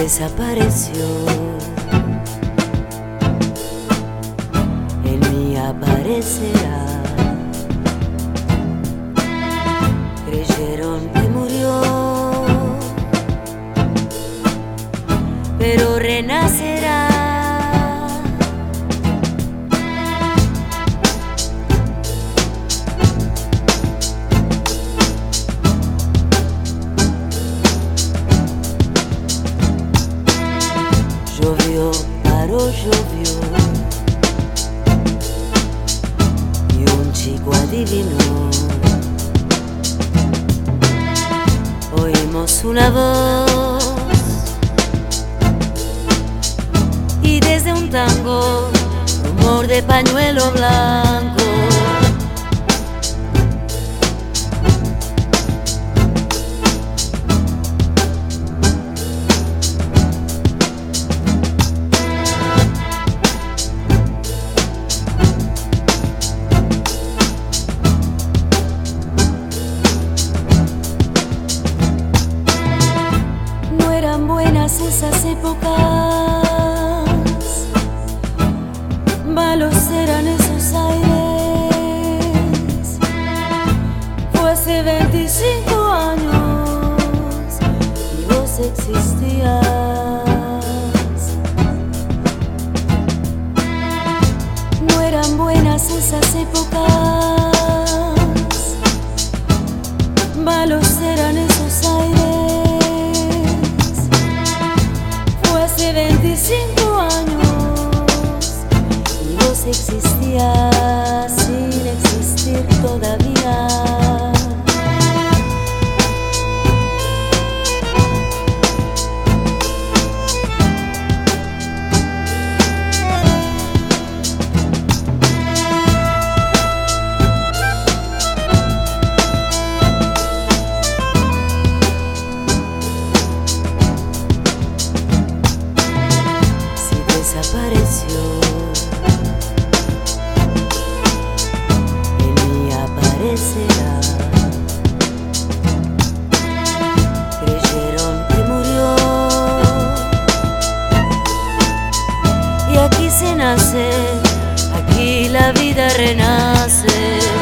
desapareció, en mí aparecerá. Creyeron que murió, pero renacerá. Llovió, paró, llovió, y un chico adivinó. Oímos una voz y desde un tango, rumor de pañuelo blanco. Buenas esas épocas, malos eran esos aires. Fue hace 25 años y vos existías. No eran buenas esas épocas, malos eran esos aires. Hace 25 años y vos existías sin existir todavía. Desapareció, en mí aparecerá. Creyeron que murió, y aquí se nace, aquí la vida renace.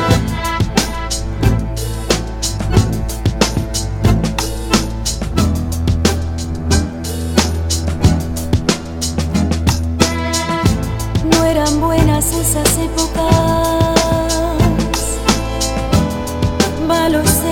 Eran buenas esas épocas, malos